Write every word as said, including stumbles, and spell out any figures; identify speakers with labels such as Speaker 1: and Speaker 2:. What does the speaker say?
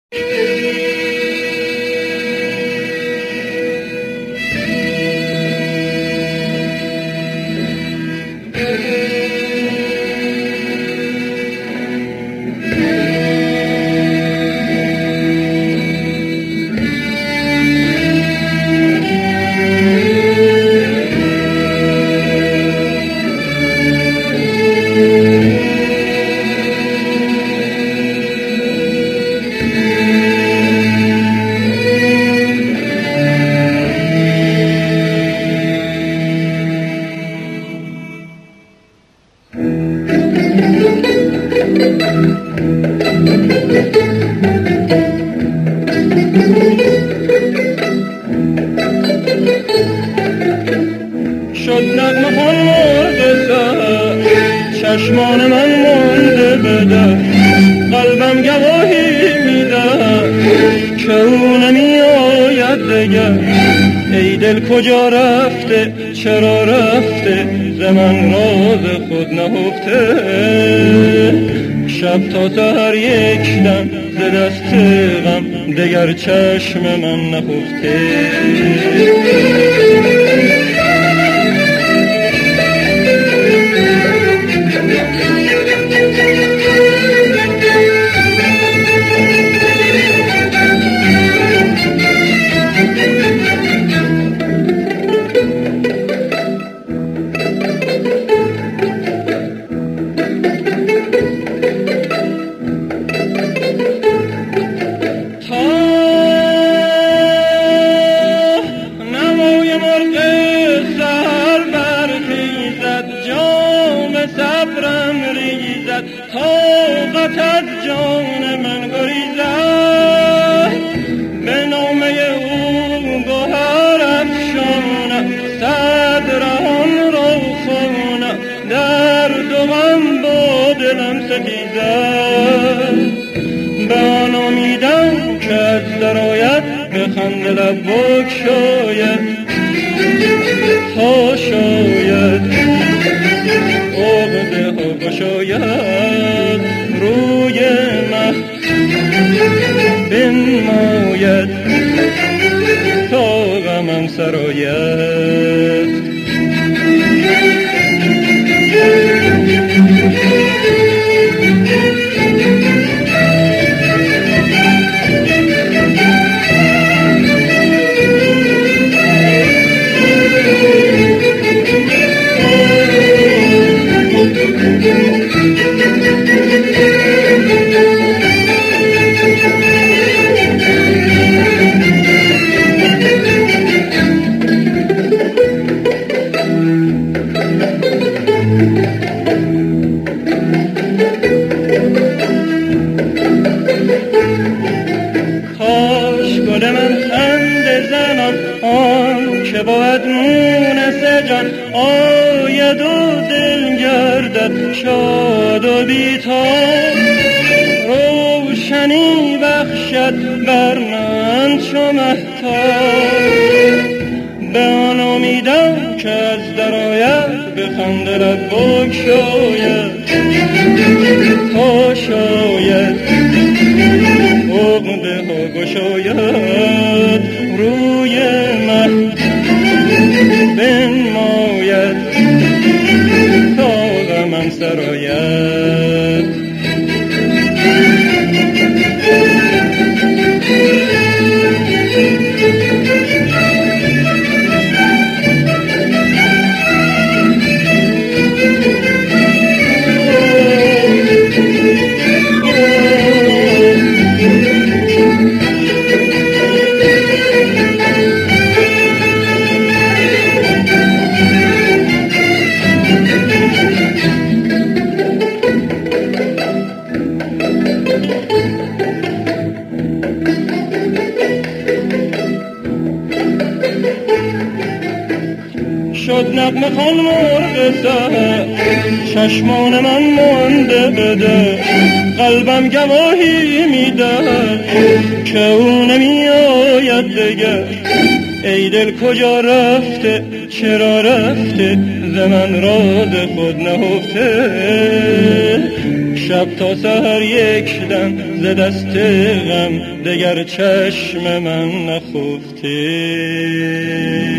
Speaker 1: شد نغمه ها مرغ سحر چشمان من مانده به در قلبم گواهی میده که او نمی آید دگر ای دل کجا رفته چرا رفته ز من راز خود نهفته شب تا سحر یک دم ز دست غم دگر چشم من نخفته طاقت از جان من گریزد به نامه او گوهر افشانم صد رهان را خوانم در دو غم با دلم ستیزد به آن امیدم که از درآید به خنده لب بگشاید تا شاید عقده ها گشاید روی مه بنماید تا غمم سرآید کاش گل من خنده زنان آن که باید مونس جان آید و دل گردد شاد و بیتاب روشنی بخشد بر من چو مهتاب به آن امیدم که از درآید به خنده لب بگشاید تا شاید عقده ها گشاید روی مه بنماید تا غمم سرآید شد نغمه خوان مرغ سحر چشمان من مانده به در قلبم گواهی میده که او نمی آید دگر ای دل کجا رفته چرا رفته ز من راز خود نهفته شب تا سحر یک دم ز دست غم دگر چشم من نخفته.